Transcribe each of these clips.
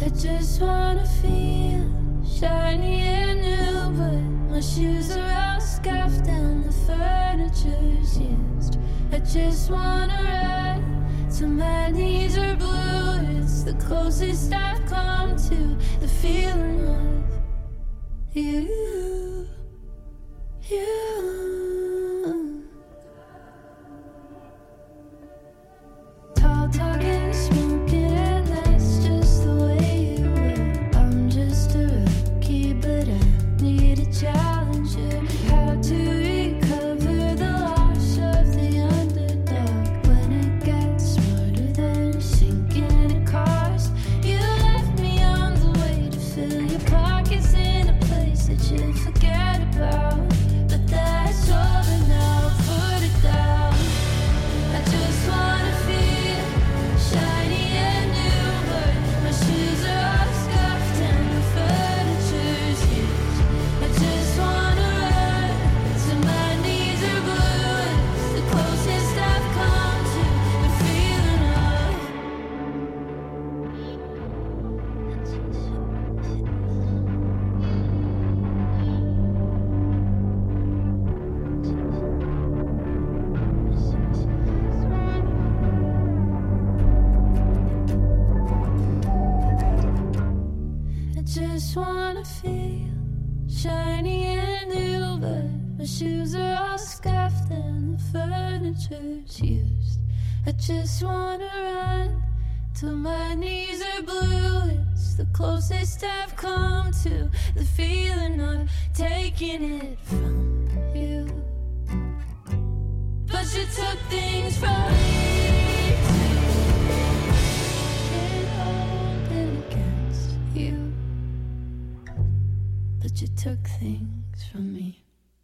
just wanna feel shiny and new, but my shoes are all scuffed and the furniture's used. I just wanna run till my knees are blue. It's the closest I've come to the feeling of you, you. Tall talking, smoking, and that's just the way you were. I'm just a rookie, but I need a challenger. How to recover the loss of the underdog when it gets smarter than a sinking a cost. You left me on the way to fill your pockets in a place that you forget about, but that's over now. Put it down. I just wanna feel shiny and new, but my shoes are all scuffed and the furniture's used. I just wanna run till my knees are blue. It's the closest I've come to the feeling I just wanna feel shiny and new, but my shoes are all scuffed and the furniture's used. I just wanna run till my knees are blue. It's the closest I've come to the feeling of taking it from you. But you took things from me too. Can't hold it against you. But you took things from me.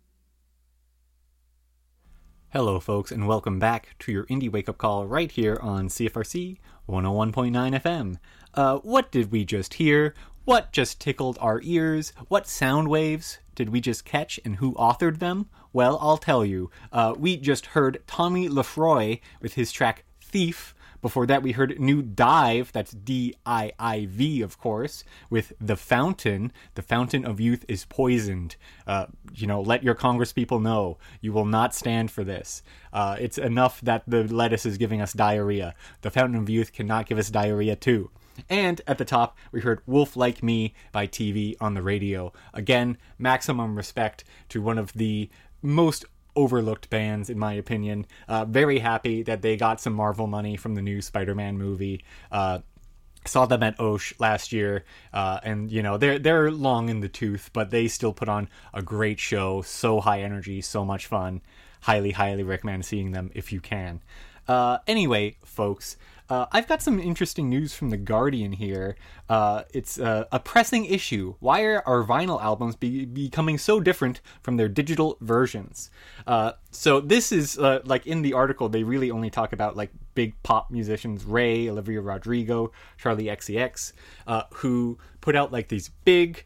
Hello, folks, and welcome back to your Indie Wake-Up Call right here on CFRC 101.9 FM. What did we just hear? What just tickled our ears? What sound waves did we just catch, and who authored them? Well, I'll tell you. We just heard Tommy Lefroy with his track Thief. Before that, we heard New Dive, that's D-I-I-V, of course, with The Fountain. The Fountain of Youth is poisoned. Let your congresspeople know. You will not stand for this. It's enough that the lettuce is giving us diarrhea. The Fountain of Youth cannot give us diarrhea, too. And at the top, we heard Wolf Like Me by TV on the radio. Again, maximum respect to one of the most overlooked bands, in my opinion. Very happy that they got some Marvel money from the new Spider-Man movie. Saw them at Osh last year, and they're long in the tooth, but they still put on a great show. So high energy, so much fun. Highly recommend seeing them if you can. Anyway, folks, I've got some interesting news from The Guardian here. It's a pressing issue. Why are our vinyl albums becoming so different from their digital versions? So this is, in the article, they really only talk about, big pop musicians, Ray, Olivia Rodrigo, Charlie XCX, who put out, these big,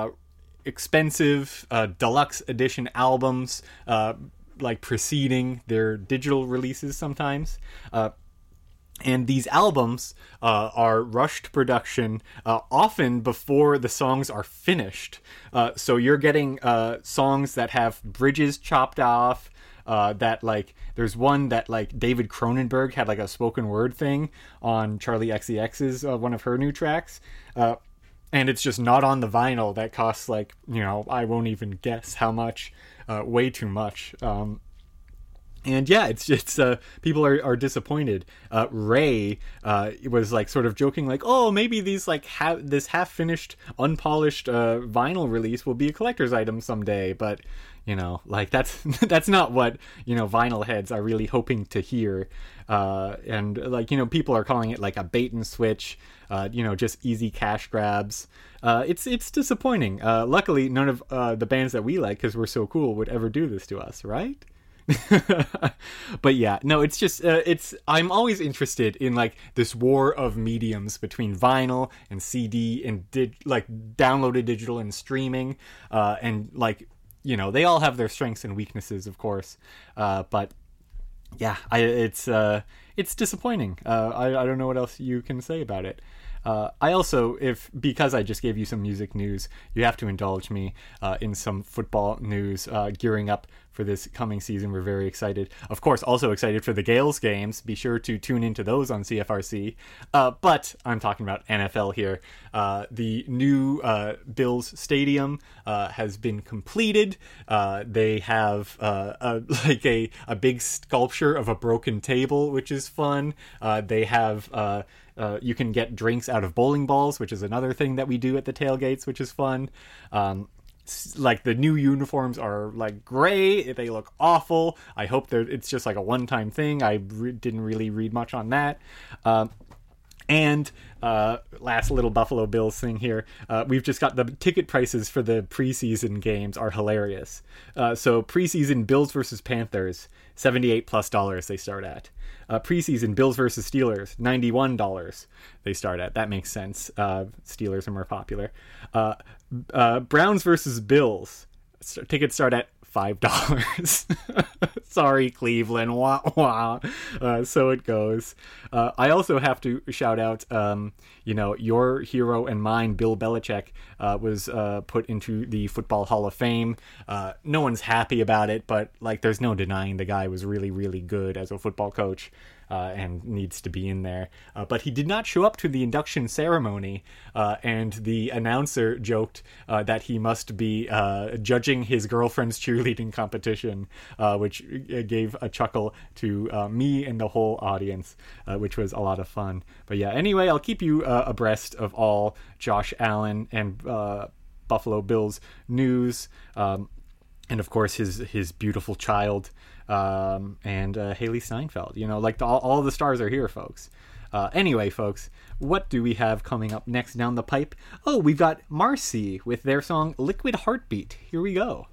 expensive, deluxe edition albums, preceding their digital releases sometimes. And these albums are rushed production, often before the songs are finished. So you're getting songs that have bridges chopped off, there's one that, David Cronenberg had, a spoken word thing on Charlie XCX's, one of her new tracks. And it's just not on the vinyl. That costs, I won't even guess how much. Way too much. And yeah, it's people are disappointed. Ray was sort of joking, oh, maybe these this half finished unpolished vinyl release will be a collector's item someday, but that's not what vinyl heads are really hoping to hear. And people are calling it a bait and switch, just easy cash grabs. It's disappointing. Luckily, none of the bands that we like, because we're so cool, would ever do this to us, right? But yeah, no, it's just I'm always interested in this war of mediums between vinyl and CD and downloaded digital and streaming, and they all have their strengths and weaknesses, of course, but yeah, it's disappointing. I don't know what else you can say about it. I also, because I just gave you some music news, you have to indulge me in some football news. Gearing up for this coming season, we're very excited. Of course, also excited for the Gales games. Be sure to tune into those on CFRC. But I'm talking about NFL here. The new Bills Stadium has been completed. They have a big sculpture of a broken table, which is fun. They have you can get drinks out of bowling balls, which is another thing that we do at the tailgates, which is fun. Like the new uniforms are like gray. They look awful. I hope it's just like a one-time thing. I didn't really read much on that. And last little Buffalo Bills thing here. We've just got the ticket prices for the preseason games are hilarious. So preseason Bills versus Panthers, $78+ they start at. Preseason Bills versus Steelers, $91 they start at. That makes sense. Steelers are more popular. Browns versus Bills, tickets start at $5. Sorry, Cleveland. Wah, wah. So it goes. I also have to shout out, your hero and mine, Bill Belichick, was put into the Football Hall of Fame. No one's happy about it, but there's no denying the guy was really, really good as a football coach. And needs to be in there. But he did not show up to the induction ceremony, and the announcer joked that he must be judging his girlfriend's cheerleading competition, which gave a chuckle to me and the whole audience, which was a lot of fun. But yeah, anyway, I'll keep you abreast of all Josh Allen and Buffalo Bills news, and of course his beautiful child, and Haley Steinfeld. All the stars are here, folks. Anyway, folks, what do we have coming up next down the pipe? Oh, we've got Marcy with their song Liquid Heartbeat. Here we go.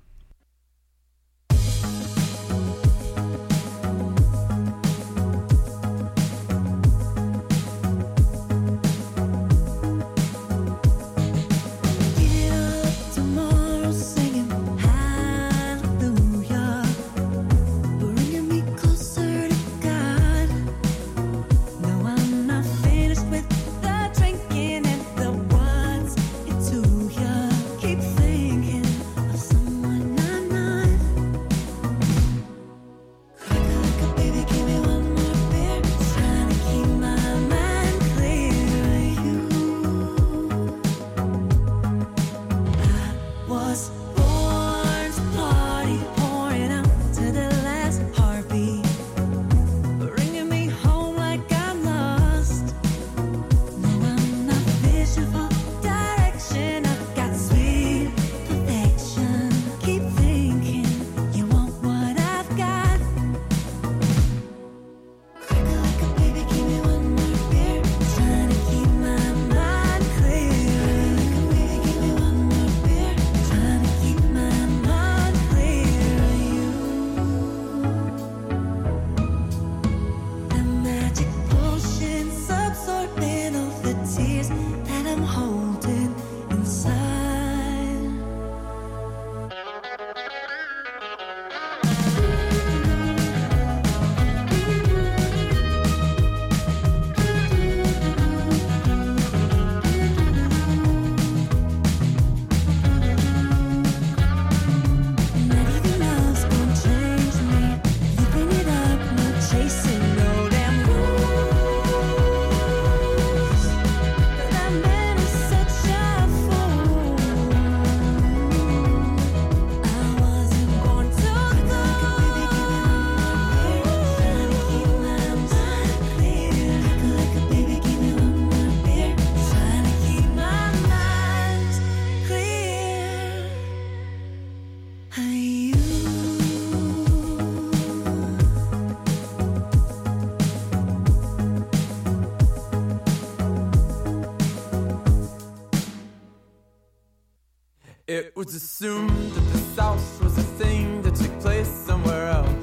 It was assumed that the South was a thing that took place somewhere else.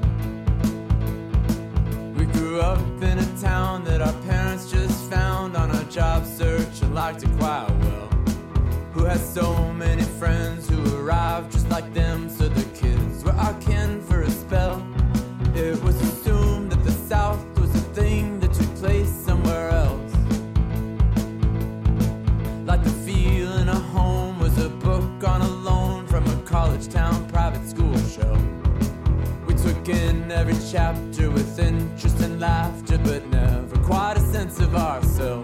We grew up in a town that our parents just found on a job search and liked it quite well. Who had so many friends who arrived just like them, so the kids were our kin for a spell. It was assumed that the South was a thing that took place somewhere else. laughter, but never quite a sense of ourselves.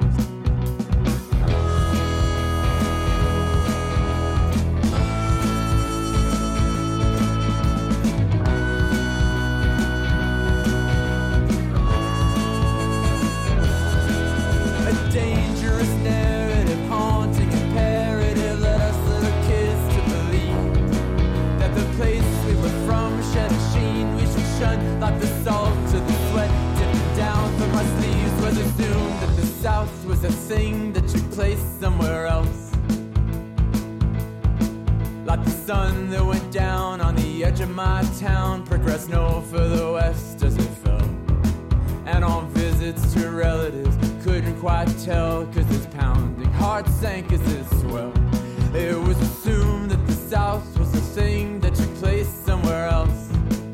A dangerous narrative, haunting imperative, led us little kids to believe that the place we were from shed a sheen we should shun, like the salt to the sweat dipping down from our sleeves. Was assumed that the South was a thing that took place somewhere else, like the sun that went down on the edge of my town, progressed no further west as it fell. And on visits to relatives, couldn't quite tell, cause his pounding heart sank as it swelled. It was assumed that the South was a thing that took place somewhere else,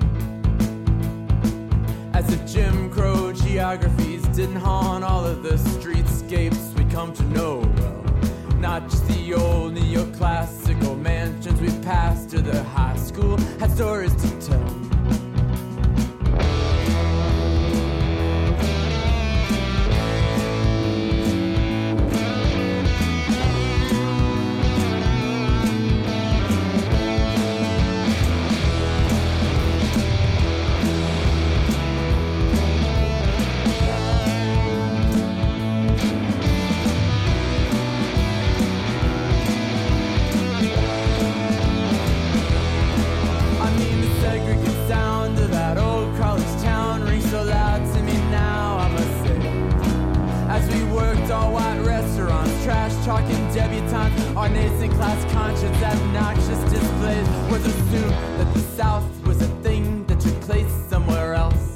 as if Jim Crow geographies didn't haunt all of the streetscapes we come to know well. Not just the old neoclassical mansions we passed, or the high school had stories to tell. Talking debutantes, our nascent class conscience, obnoxious displays, was assumed that the South was a thing that took place somewhere else.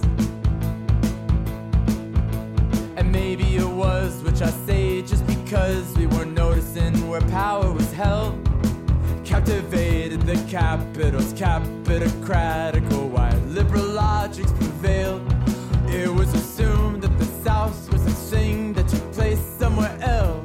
And maybe it was, which I say just because we weren't noticing where power was held. Captivated the capitals, capitocratical, white liberal logics prevailed. It was assumed that the South was a thing that took place somewhere else.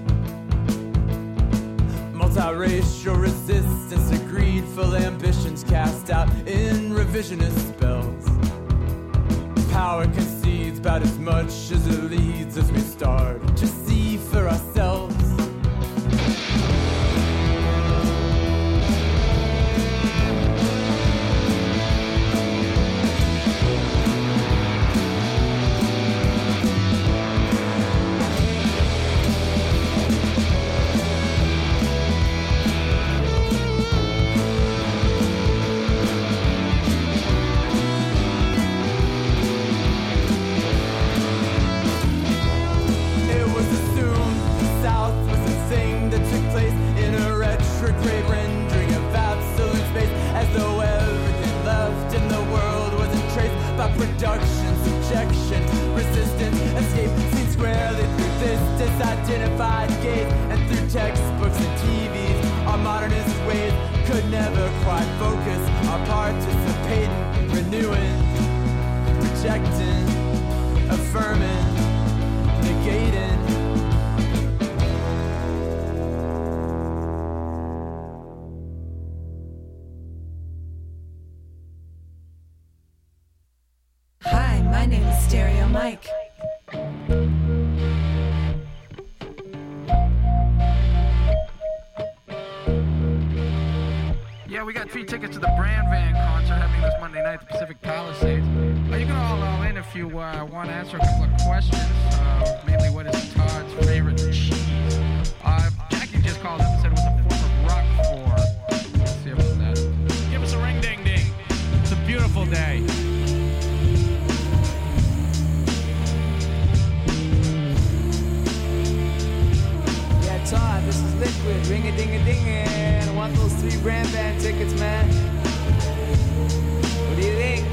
Multiracial resistance to greedful ambitions cast out in revisionist spells. Power concedes about as much as it leads as we start to see for ourselves. Production, subjection, resistance, escape, seen squarely through this disidentified gaze, and through textbooks and TVs. Our modernist ways could never quite focus our participating, renewing, rejecting, affirming, negating. My name is Stereo Mike. Yeah, we got free tickets to the Brand Van concert happening this Monday night at the Pacific Palisades. You can all in if you want to answer a couple of questions. Mainly, what is Todd's favorite cheese? Jackie just called up and said it was a form of Roquefort. Let's see about that. Give us a ring ding ding. It's a beautiful day. Todd, this is Liquid, ring-a-ding-a-ding-a. I want those 3 Brand Van tickets, man. What do you think?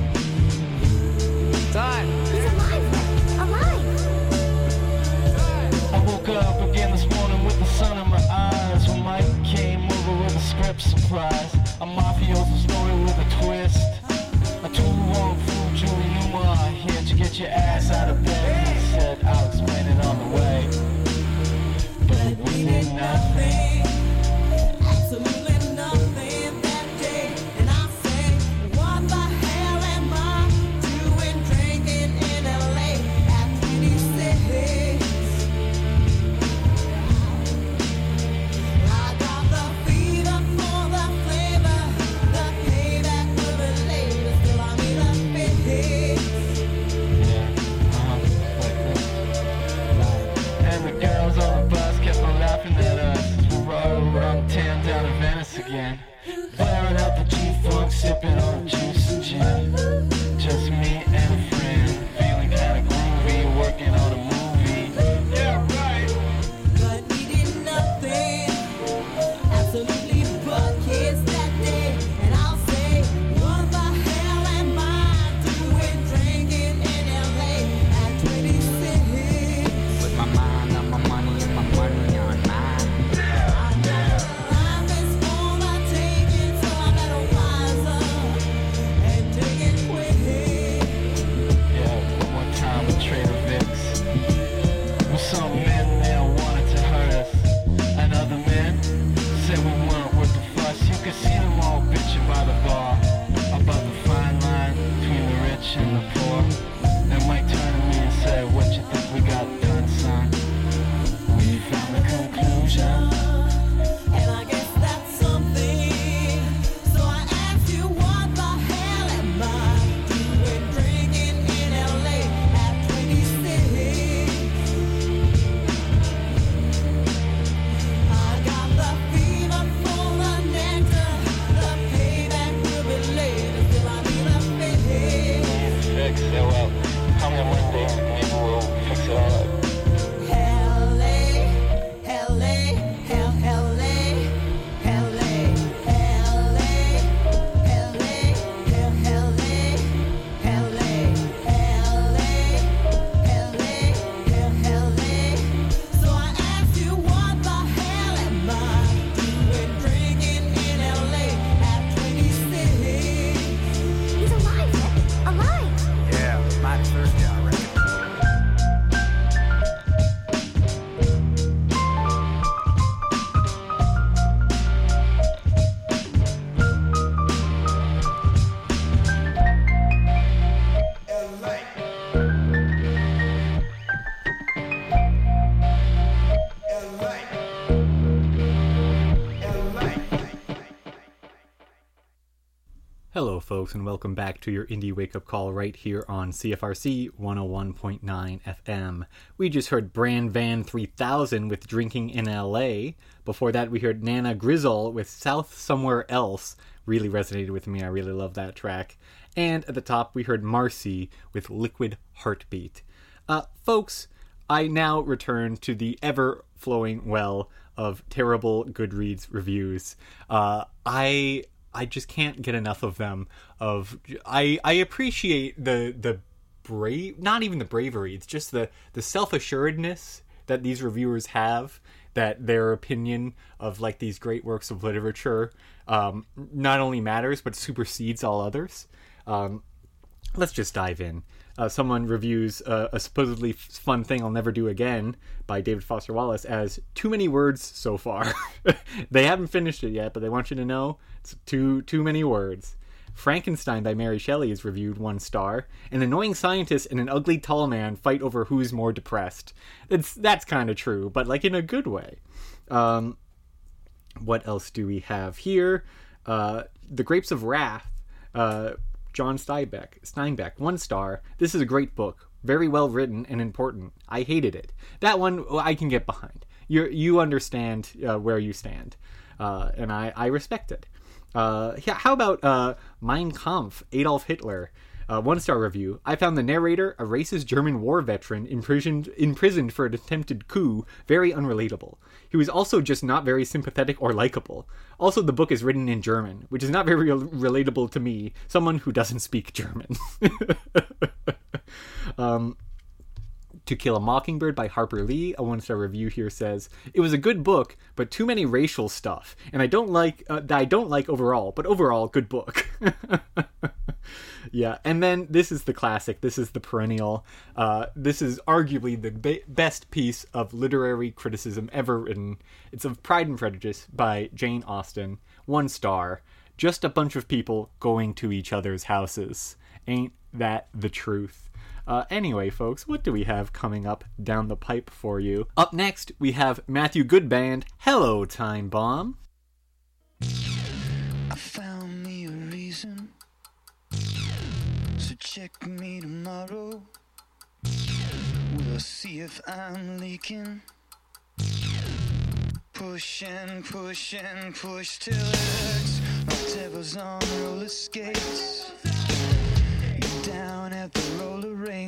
Todd? He's alive! I woke up again this morning with the sun in my eyes when Mike came over with a script surprise. A mafioso story with a twist. A too-long fool, Julie Newmar, here to get your ass out of bed. He said, I'll explain it on the way. But we did nothing, absolutely nothing that day. And I say, what the hell am I doing, drinking Hello, folks, and welcome back to your Indie Wake Up Call right here on CFRC 101.9 FM. We just heard Brand Van 3000 with Drinking in LA. Before that, we heard Nana Grizzle with South Somewhere Else. Really resonated with me. I really love that track. And at the top, we heard Marcy with Liquid Heartbeat. Folks, I now return to the ever-flowing well of terrible Goodreads reviews. I just can't get enough of them. I appreciate the brave, not even the bravery, it's just the self-assuredness that these reviewers have, that their opinion of like these great works of literature not only matters but supersedes all others. Let's just dive in. Someone reviews a supposedly fun thing I'll never do again by David Foster Wallace as too many words so far. They haven't finished it yet, but they want you to know it's too many words. Frankenstein by Mary Shelley is reviewed 1 star. An annoying scientist and an ugly tall man fight over who's more depressed. That's kind of true, but like in a good way. What else do we have here? The Grapes of Wrath. John Steinbeck, 1 star. This is a great book. Very well written and important. I hated it. That one I can get behind. You understand where you stand. And I respect it. How about Mein Kampf, Adolf Hitler? 1 star review. I found the narrator, a racist German war veteran imprisoned for an attempted coup, very unrelatable. He was also just not very sympathetic or likable. Also, the book is written in German, which is not very relatable to me, someone who doesn't speak German. To Kill a Mockingbird by Harper Lee, a 1 star review here says, it was a good book, but too many racial stuff, and I don't like overall, but overall, good book. Yeah, and then this is the classic, this is the perennial, this is arguably the best piece of literary criticism ever written. It's of Pride and Prejudice by Jane Austen, 1 star, just a bunch of people going to each other's houses. Ain't that the truth? Anyway, folks, what do we have coming up down the pipe for you? Up next, we have Matthew Goodband, Hello, Time Bomb. I found me a reason, so check me tomorrow. We'll see if I'm leaking. Push and push and push till it hurts. My devil's on roller skates. Down at the roller rink,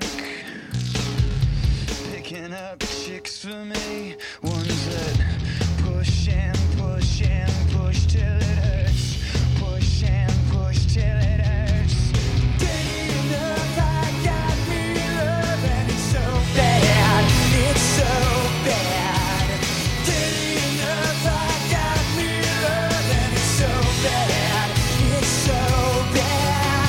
picking up chicks for me, ones that push and push and push till it hurts, push and push till it hurts. Day enough, I got me love, and it's so bad, it's so bad. Day enough, I got me love, and it's so bad, it's so bad.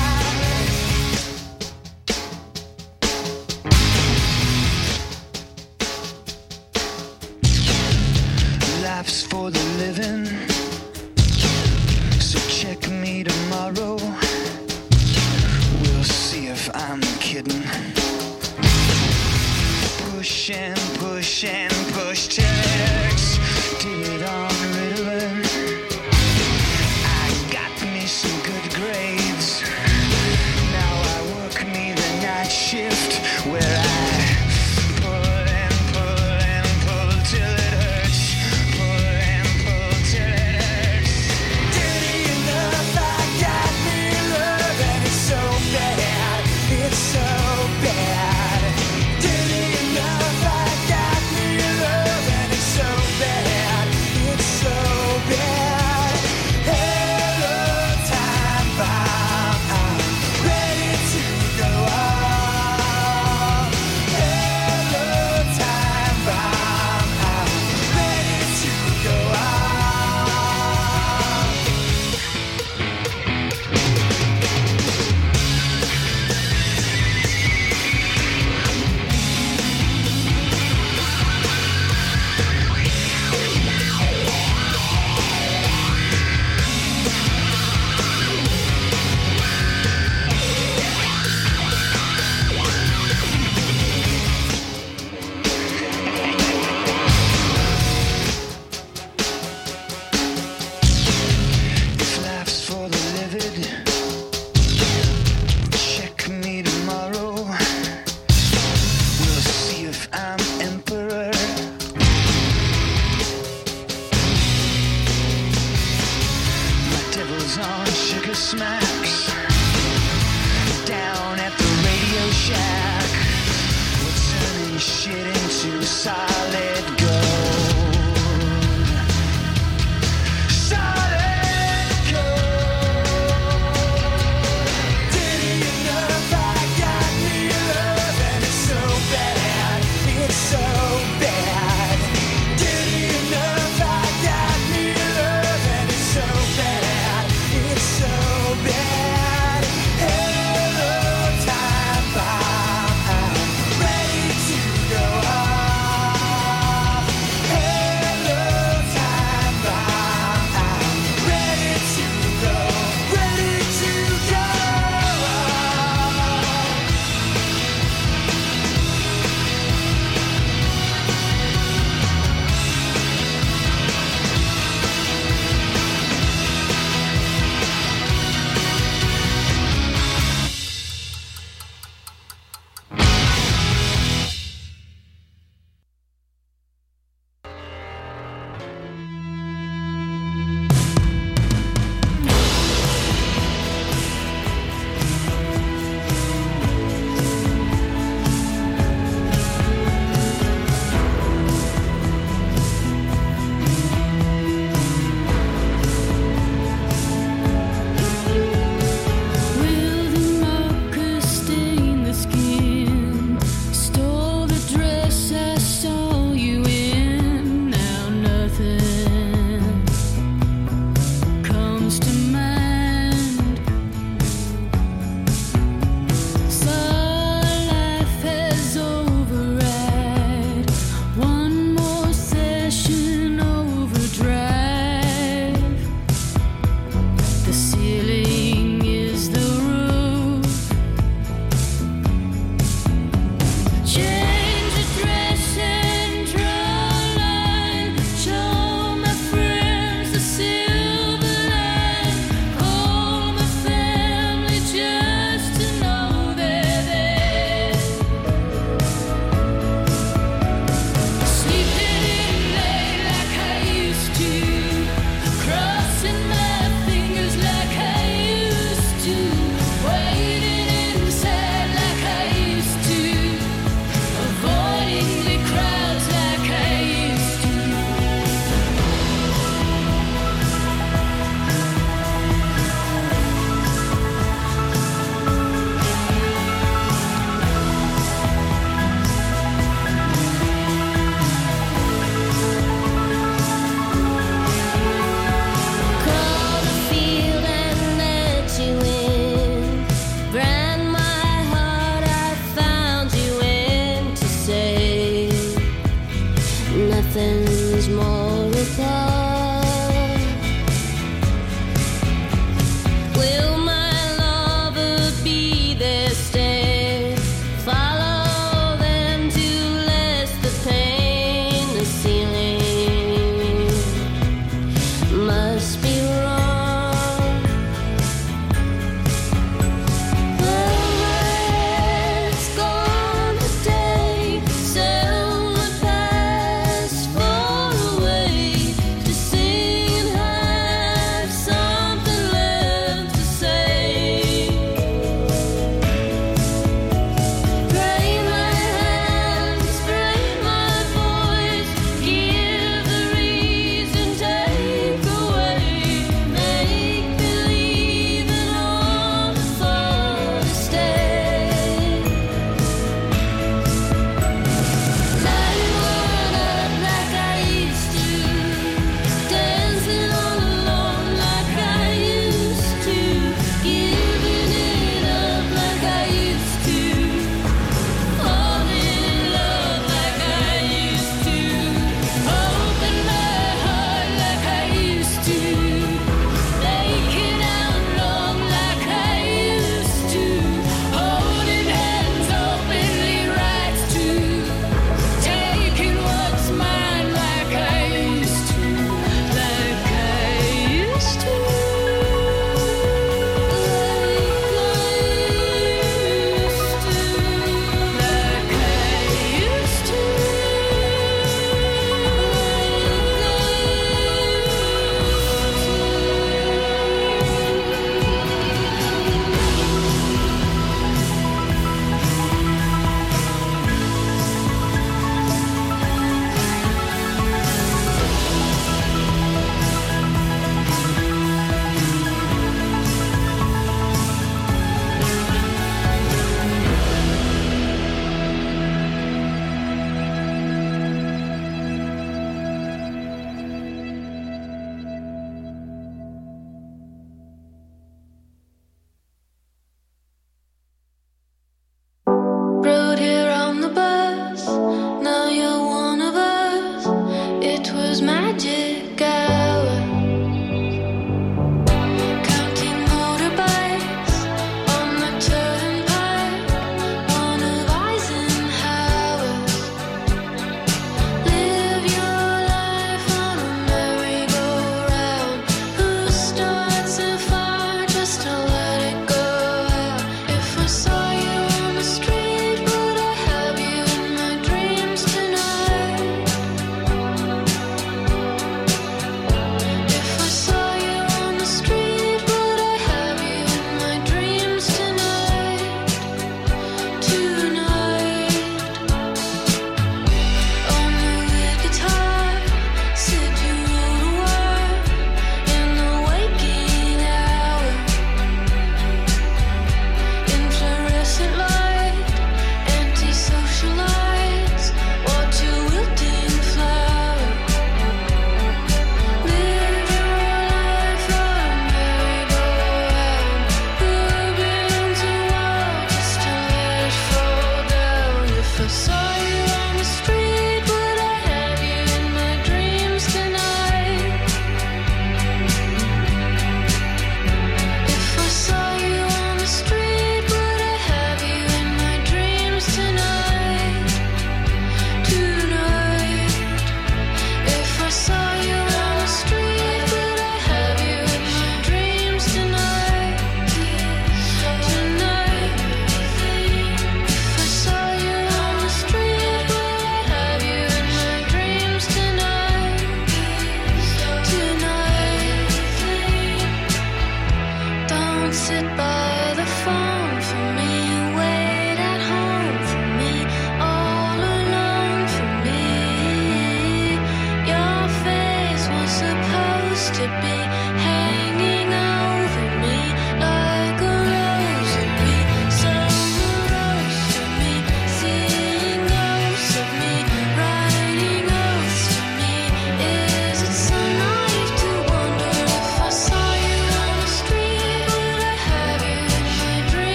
Life's for the living, so check me tomorrow. We'll see if I'm kidding. Push and push and push till it hurts. Did it on Ritalin. I got me some good grades. Now I work me the night shift where I pull and pull and pull till it hurts. Pull and pull till it hurts. Dirty enough, I got me love, and it's so bad, it's so bad. Dirty enough, I got me life, I'm emperor. My devil's on sugar smacks. Down at the Radio Shack, we're turning shit into solid gold. Solid gold. Did you know I got me love and it's so bad, it's so bad. Did you know I got me love and it's so bad, it's so bad. Hello, time bomb, ready to go off. Hello, time bomb, ready to go, ready to go off.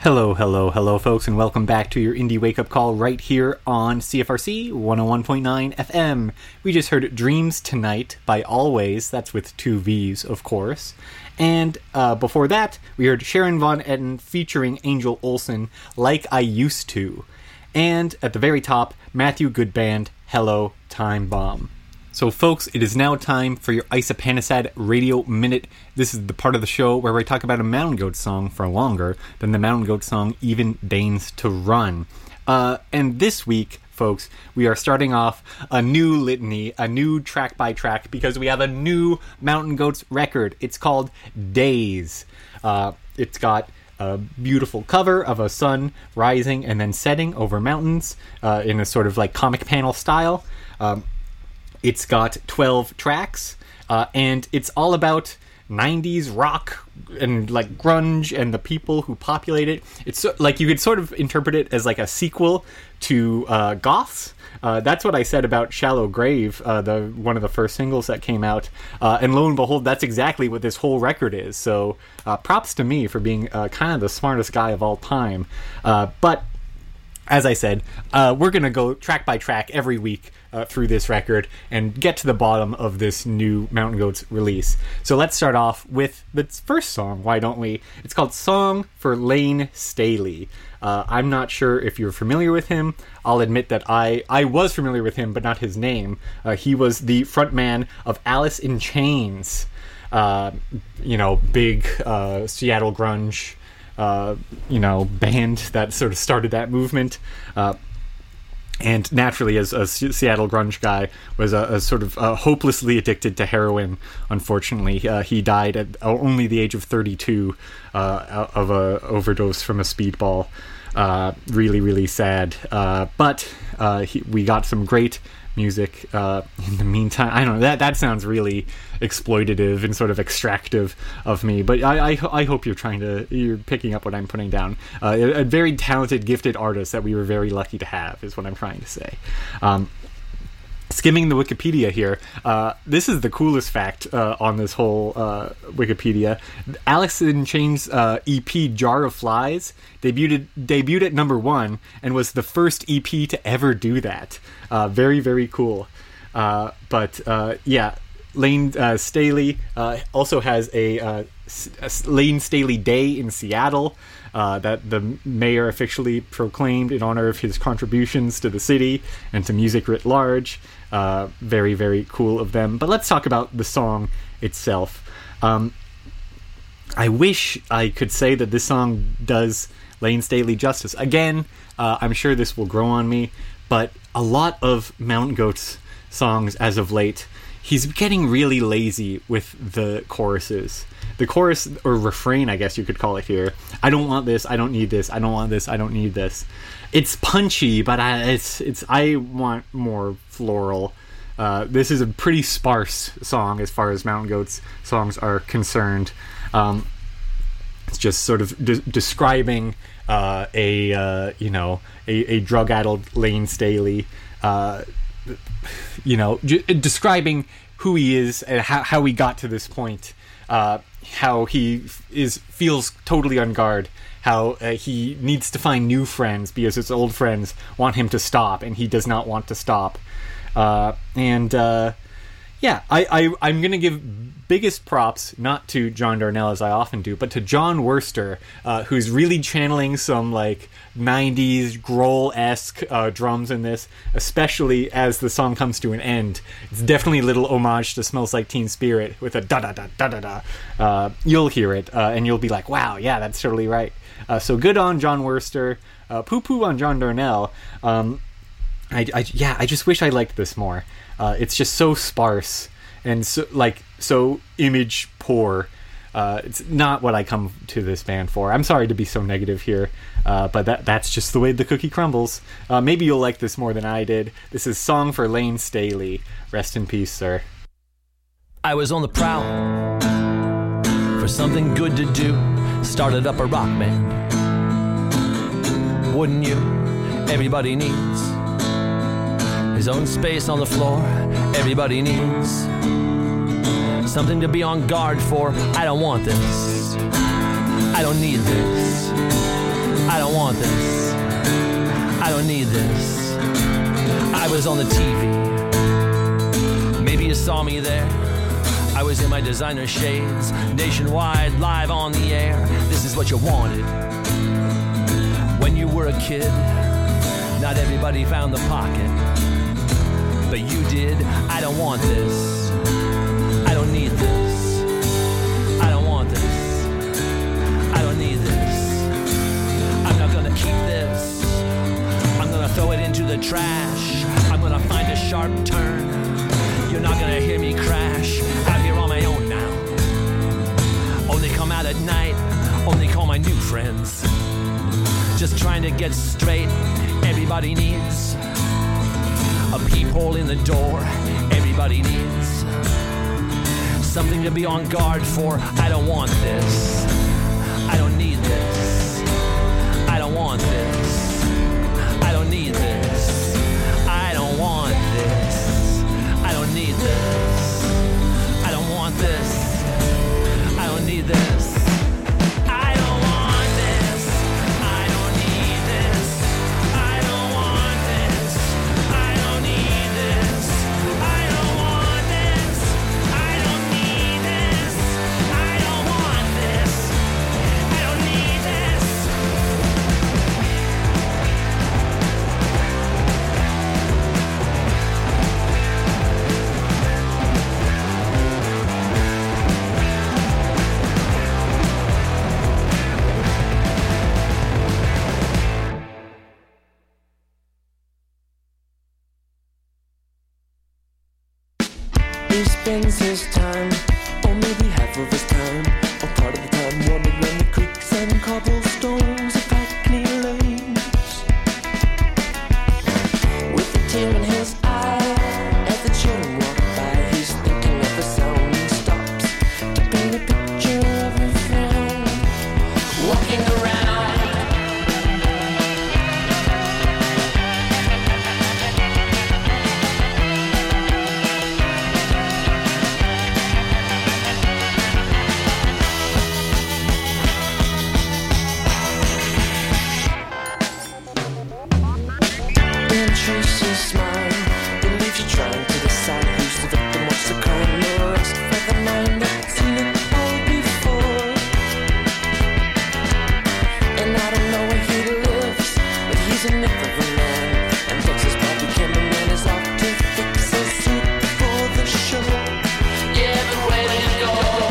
Hello, folks, and welcome back to your Indie Wake Up Call right here on CFRC 101.9 FM. We just heard Dreams Tonight by Always, that's with 2 V's, of course. And before that, we heard Sharon Von Etten featuring Angel Olsen, Like I Used To. And at the very top, Matthew Goodband, Hello, Time Bomb. So folks, it is now time for your Isapanisad Radio Minute. This is the part of the show where we talk about a Mountain Goat song for longer than the Mountain Goat song even deigns to run. And this week, folks, we are starting off a new litany, a new track by track, because we have a new Mountain Goats record. It's called Days. It's got a beautiful cover of a sun rising and then setting over mountains in a sort of like comic panel style. It's got 12 tracks, and it's all about 90s rock and like grunge and the people who populate it. It's like you could sort of interpret it as like a sequel to Goths. That's what I said about Shallow Grave, one of the first singles that came out. And lo and behold, that's exactly what this whole record is. So props to me for being kind of the smartest guy of all time. But as I said, we're going to go track by track every week through this record and get to the bottom of this new Mountain Goats release. So let's start off with the first song, why don't we? It's called Song for Lane Staley. I'm not sure if you're familiar with him. I'll admit that I was familiar with him, but not his name. He was the frontman of Alice in Chains, big Seattle grunge band that sort of started that movement. And naturally, as a Seattle grunge guy, was a sort of hopelessly addicted to heroin, unfortunately. He died at only the age of 32 of a overdose from a speedball. Really, really sad. But we got some great music in the meantime. I don't know, that sounds really exploitative and sort of extractive of me, but I hope you're picking up what I'm putting down. A very talented, gifted artist that we were very lucky to have is what I'm trying to say. Skimming the Wikipedia here, this is the coolest fact on this whole Wikipedia. Alice in Chains EP Jar of Flies debuted at number 1 and was the first EP to ever do that. Very, very cool. Lane Staley also has a Lane Staley Day in Seattle that the mayor officially proclaimed in honor of his contributions to the city and to music writ large. Very, very cool of them. But let's talk about the song itself. I wish I could say that this song does Lane Staley justice. Again, I'm sure this will grow on me, but a lot of Mountain Goats songs as of late, he's getting really lazy with the choruses. The chorus, or refrain, I guess you could call it here. I don't want this, I don't need this, I don't want this, I don't need this. It's punchy, but I want more floral. This is a pretty sparse song as far as Mountain Goats songs are concerned. It's just sort of describing a drug-addled Lane Staley, describing who he is and how he got to this point, how he feels totally on guard, how he needs to find new friends because his old friends want him to stop and he does not want to stop. I'm going to give biggest props, not to John Darnell as I often do, but to John Wurster, who's really channeling some like 90s Grohl-esque drums in this, especially as the song comes to an end. It's definitely a little homage to Smells Like Teen Spirit with a da-da-da-da-da-da. You'll hear it, and you'll be like, wow, yeah, that's totally right. So good on John Wurster. Poo-poo on John Darnell. I just wish I liked this more. It's just so sparse and so image poor. It's not what I come to this band for. I'm sorry to be so negative here, but that's just the way the cookie crumbles. Maybe you'll like this more than I did. This is Song for Lane Staley. Rest in peace, sir. I was on the prowl for something good to do. Started up a rock band. Wouldn't you? Everybody needs his own space on the floor. Everybody needs something to be on guard for. I don't want this. I don't need this. I don't want this. I don't need this. I was on the TV. Maybe you saw me there. I was in my designer shades, nationwide, live on the air. This is what you wanted when you were a kid. Not everybody found the pocket, but you did. I don't want this. I don't need this. I don't want this. I don't need this. I'm not gonna keep this. I'm gonna throw it into the trash. I'm gonna find a sharp turn. You're not gonna hear me crash. Out here on my own now. Only come out at night. Only call my new friends. Just trying to get straight. Everybody needs a peephole in the door. Everybody needs something to be on guard for. I don't want this. I don't need this. I don't want this. I don't need this. I don't want this. I don't need this. I don't want this. I don't need this. I don't want this. I don't need this. I don't want this. I don't need this. I don't want this. I don't need this. I don't want this. I don't need this. He spends his time, or maybe half of his time, or part of the time, wandering around the creeks and cobblestones of Hackney lanes. With a tear in his eye, as the children walk by, he's thinking of the sound and stops to paint a picture of a frown. Walking around. Tracy's smile, the leaves you trying to decide who's the victim, what's the crime, no rest for the mind that's seen it all before. And I don't know where he lives, but he's a myth of a man, and Texas Bobby Cameron is out to fix his suit before the show. Yeah, but where did it go?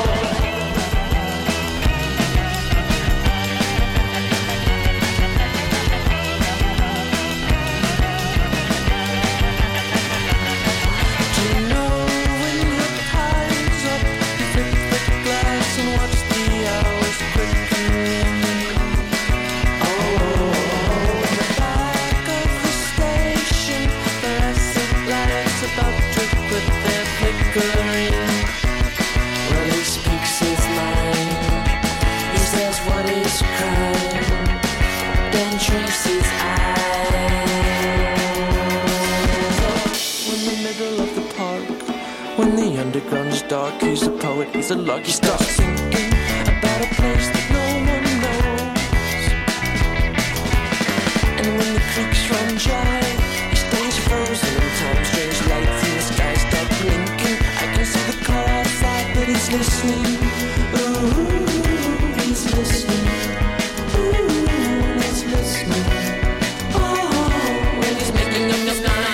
Underground's dark, he's a poet, he's a log. He starts thinking about a place that no one knows. And when the creeks run dry, he stays frozen in time. Strange lights in the sky start blinking. I can see the car outside, but he's listening. Ooh, he's listening. Ooh, he's listening. Oh, when he's making up his mind.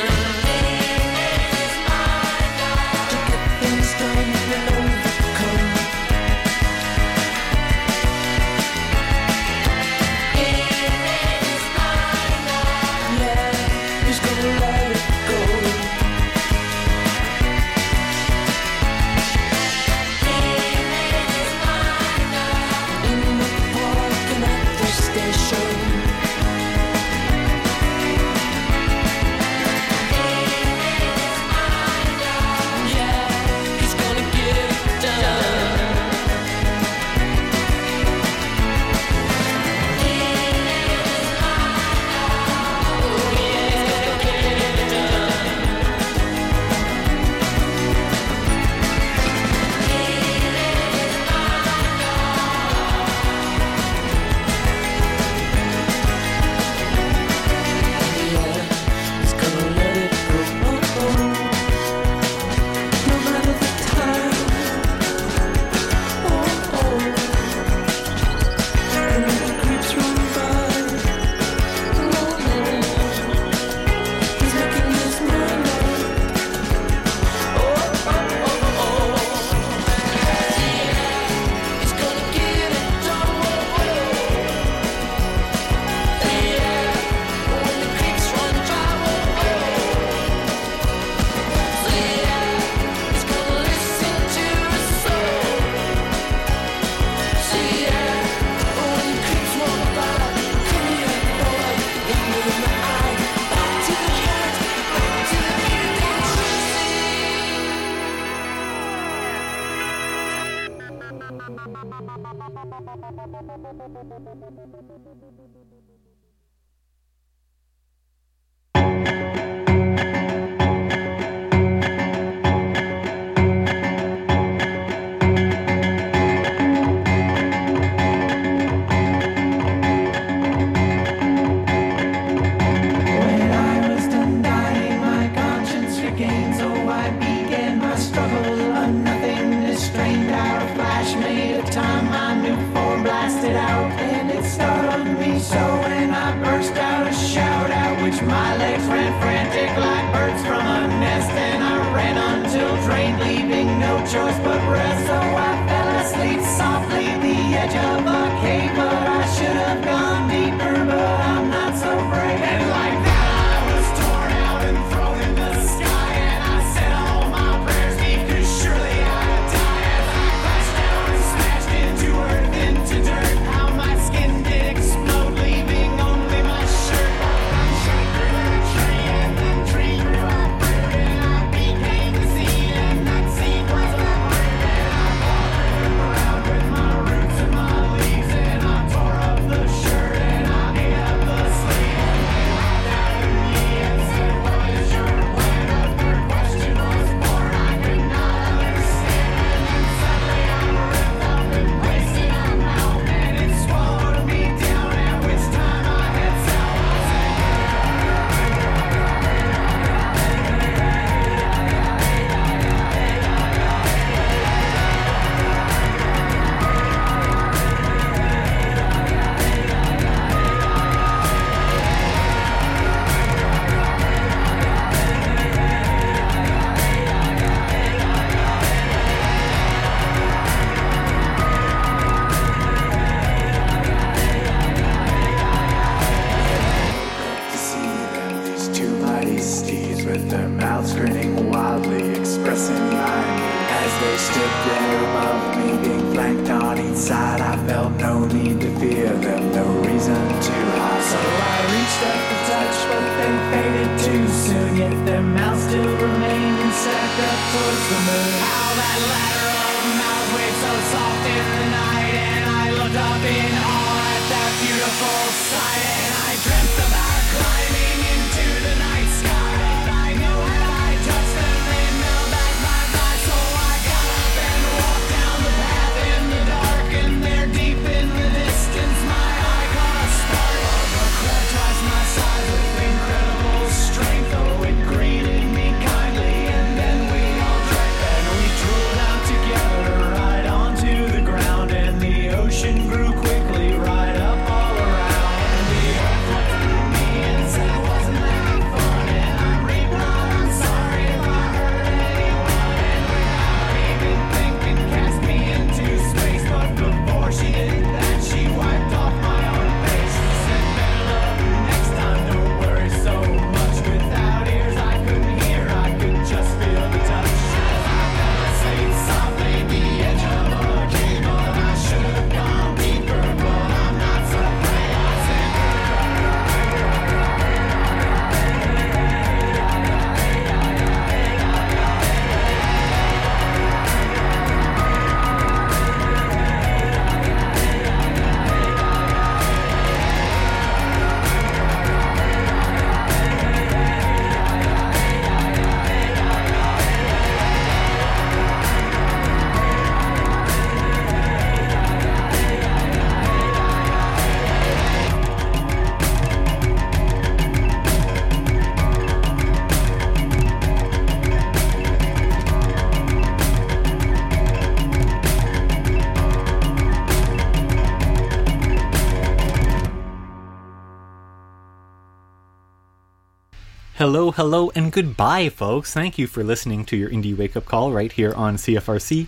My legs ran frantic like birds from a nest, and I ran until drained, leaving no choice but rest. So I fell asleep softly at the edge of a cave, but I should have gone deeper, but I'm not so brave. And like that I was torn out and thrown in the sky, and I said all my prayers deep, 'cause surely I'd die as I crashed down and smashed into earth, into dirt. How my skin did explode, leaving only my shirt. Hello, hello, and goodbye, folks. Thank you for listening to your Indie Wake Up Call right here on CFRC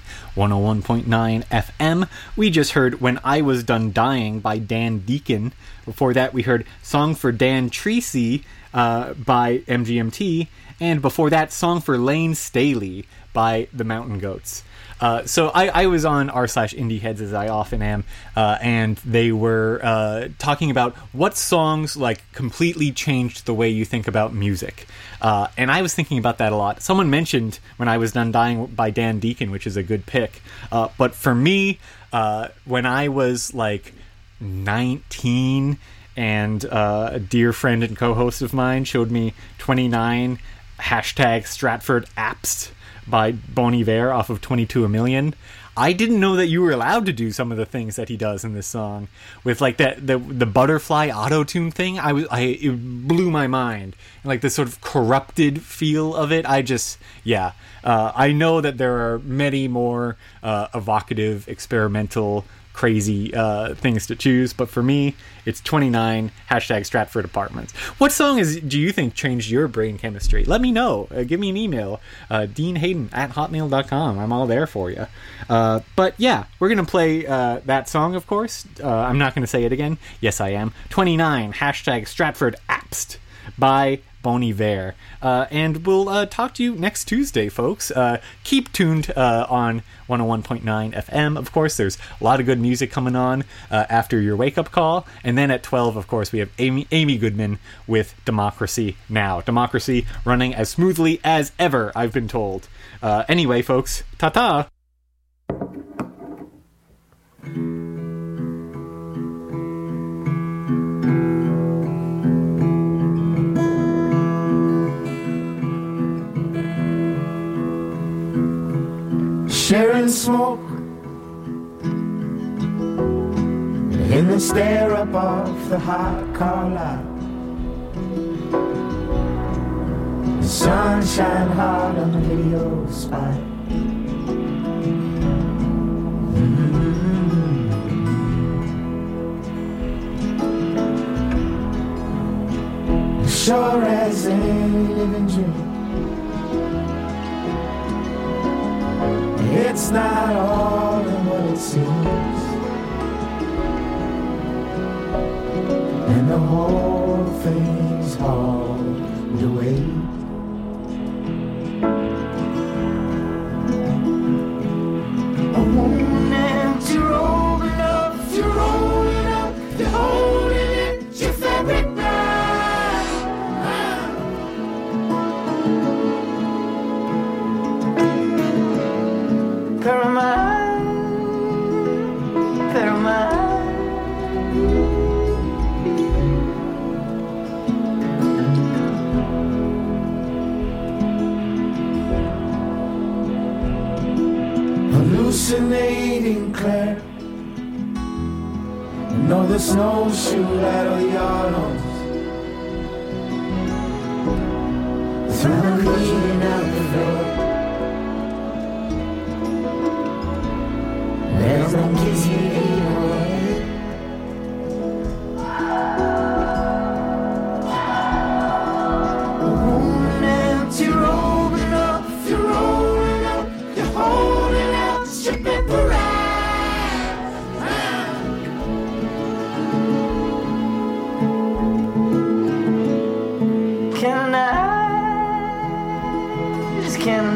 101.9 FM. We just heard When I Was Done Dying by Dan Deacon. Before that, we heard Song for Dan Treacy by MGMT, and before that, Song for Lane Staley by the Mountain Goats. So I was on r/IndieHeads, as I often am, and they were talking about what songs like completely changed the way you think about music. And I was thinking about that a lot. Someone mentioned When I Was Done Dying by Dan Deacon, which is a good pick. But for me, when I was like 19 and a dear friend and co-host of mine showed me 29 #Stratford Apps by Bon Iver off of 22 a Million. I didn't know that you were allowed to do some of the things that he does in this song with like the butterfly auto-tune thing. It blew my mind, and like the sort of corrupted feel of it. I know that there are many more evocative, experimental, crazy things to choose, but for me it's 29 #Stratford Apartments. What song do you think changed your brain chemistry? Let me know. Give me an email, deanhayden@hotmail.com. I'm all there for you. But yeah, we're gonna play that song, of course. I'm not gonna say it again. Yes, I am. 29 #Stratford Apps by Bon Iver. And we'll talk to you next Tuesday, folks. Keep tuned on 101.9 FM. Of course, there's a lot of good music coming on after your wake-up call. And then at 12, of course, we have Amy Goodman with Democracy Now! Democracy running as smoothly as ever, I've been told. Anyway, folks, ta-ta! Sharing smoke in the stare up off the hot car lot. The sunshine hard on the video spot. Sure as any living dream. It's not all in what it seems, and the whole thing's hauled away. A woman, you're rolling up, you're rolling up, you're holding it, your fabric hallucinating Claire. You know the snowshoe rattle your nose through the cleaning out the door. There's no kissing anywhere. You're rolling up, you're rolling up, you're holding out your paper Can I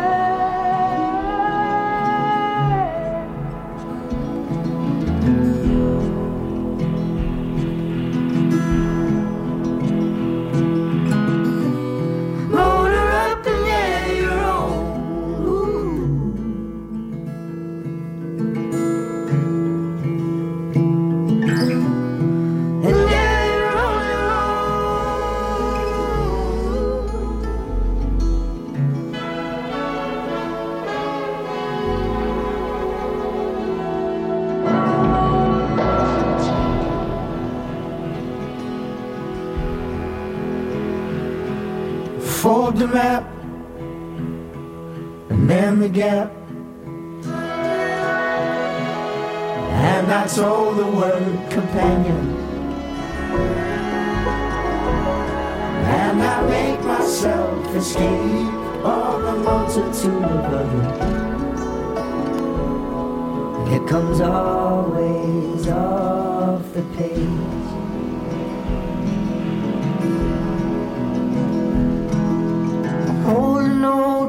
fold the map and then the gap, and I told the word companion, and I make myself escape all the multitude of others. It comes always off the page.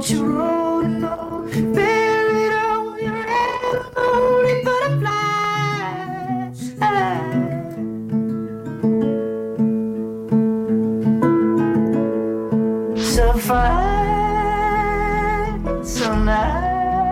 won't you roll and roll, bear it all, you're loaded butterflies. So fine, so nice.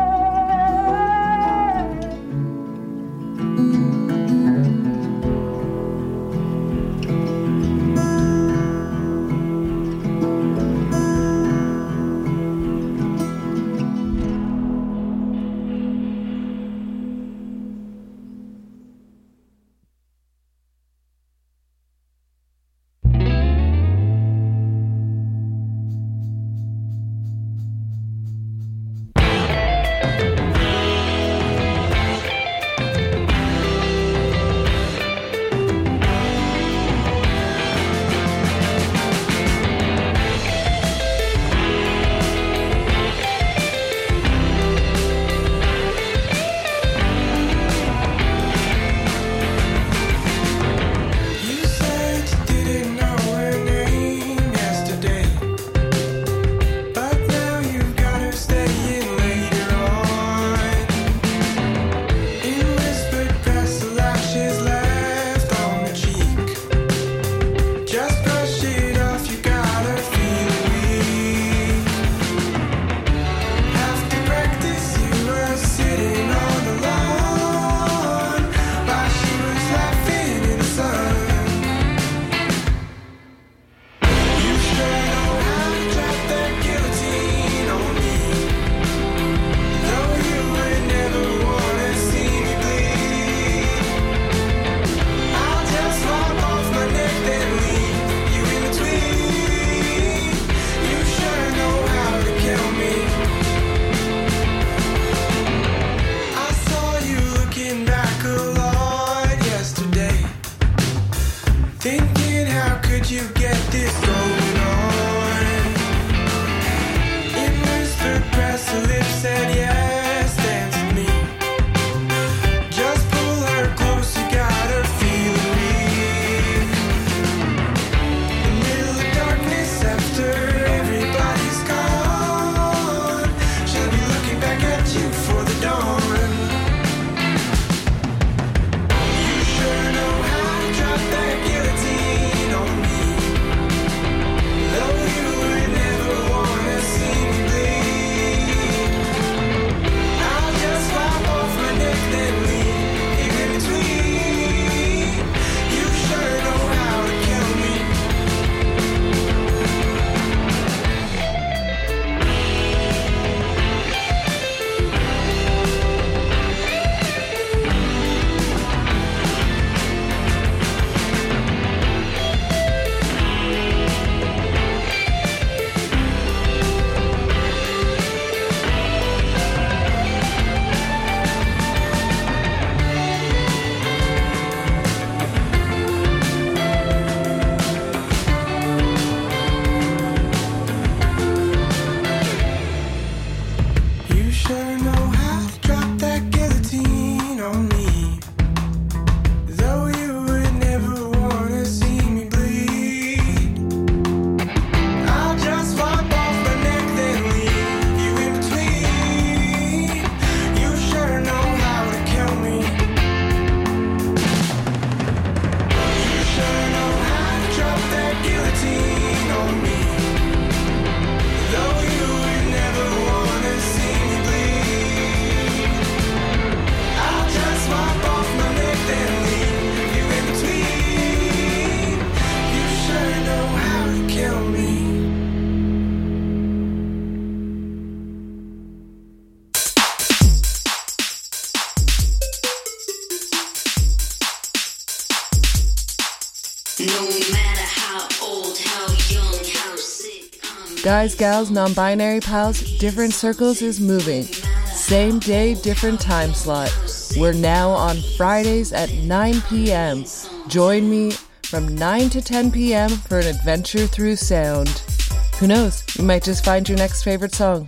Guys, gals, non-binary pals, different circles is moving. Same day, different time slot. We're now on Fridays at 9 p.m. Join me from 9 to 10 p.m. for an adventure through sound. Who knows, you might just find your next favorite song.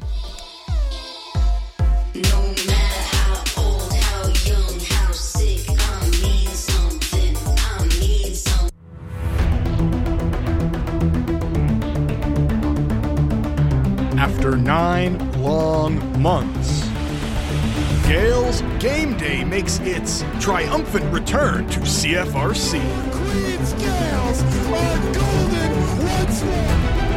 after 9 long months. Gales Game Day makes its triumphant return to CFRC. Queens Gales are golden once more.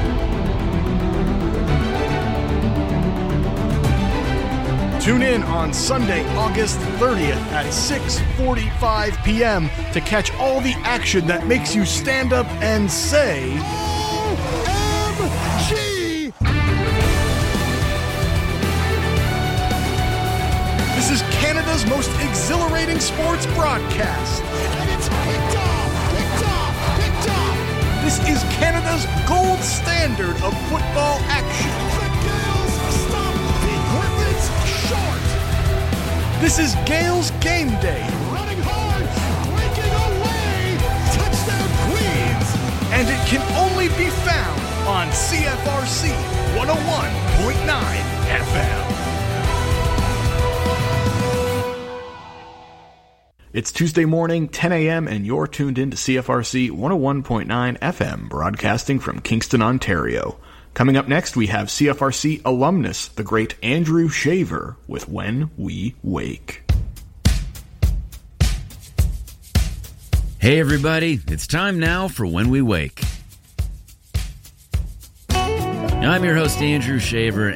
Tune in on Sunday, August 30th at 6:45 p.m. to catch all the action that makes you stand up and say, OMG! This is Canada's most exhilarating sports broadcast. And it's picked off! This is Canada's gold standard of football action. The Gales stop the Hornets short. This is Gales Game Day. Running hard, breaking away, touchdown Queens. And it can only be found on CFRC 101.9 FM. It's Tuesday morning, 10 a.m., and you're tuned in to CFRC 101.9 FM, broadcasting from Kingston, Ontario. Coming up next, we have CFRC alumnus, the great Andrew Shaver, with When We Wake. Hey everybody, it's time now for When We Wake. I'm your host Andrew Shaver,